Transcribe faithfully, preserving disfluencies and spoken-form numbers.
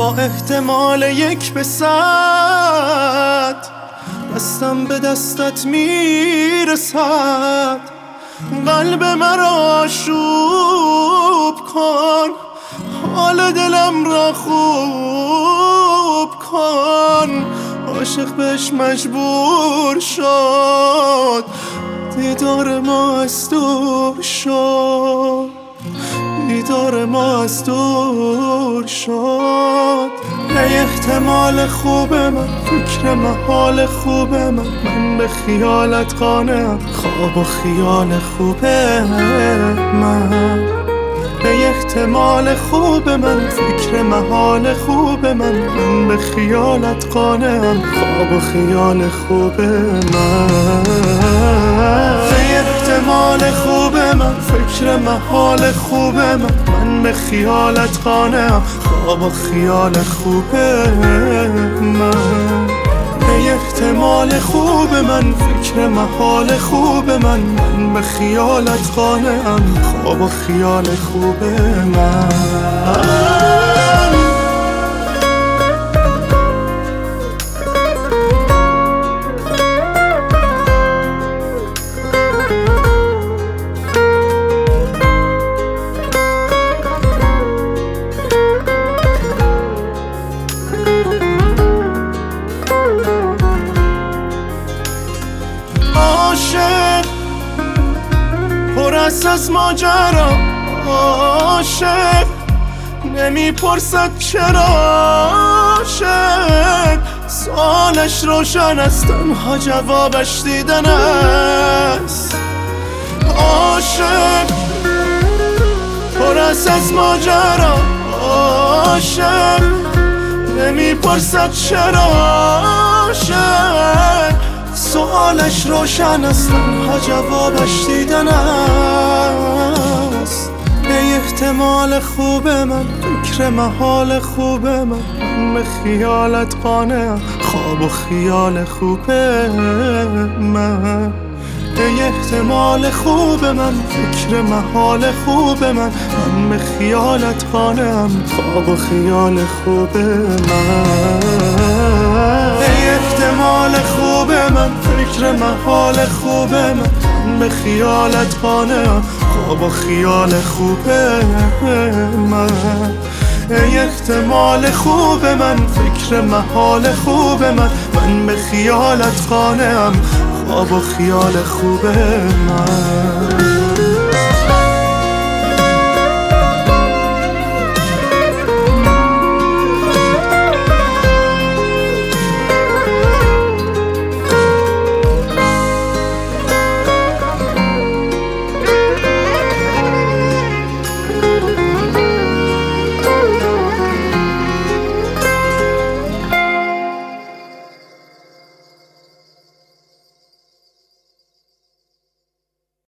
با احتمال یک به صد دستم به دستت میرسد. قلب مرا آشوب کن، حال دلم را خوب کن. عاشق بهش مجبور شد، دیدار ما از دور شد، دیدار ما از دور شد. ای احتمال خوب من، فکر محال خوب من، من به خیالت قانعم، خواب و خیال خوب من. ای احتمال خوب من، فکر محال خوب من، من به خیالت قانعم، خواب و خیال خوب من. ای احتمال خوب من، فکر محال خوب من، من به خیالت قانعم، خواب و خیال خوب من. ای احتمال خوب من، فکر محال خوب من، من به خیالت قانعم، خواب و خیال خوب من. عاشق پر است از ماجرا، عاشق نمیپرسد چرا، عاشق سوالش روشن است، تنها جوابش دیدن است. عاشق پر است از ماجرا، عاشق نمیپرسد چرا، عاشق سوالش روشن است، تنها جوابش دیدن است. ای احتمال خوب من، فکر محال خوب من، من به خیالت قانعم، خواب و خیال خوب من. ای احتمال خوب من، فکر محال خوب من، من به خیالت قانعم، خواب و خیال خوب من. ای احتمال خوب من، فکر محال خوب من، من به خیالت قانعم، خواب و خیال خوب من. ای احتمال خوب من، فکر محال خوب من، من به خیالت قانعم، خواب و خیال خوب من.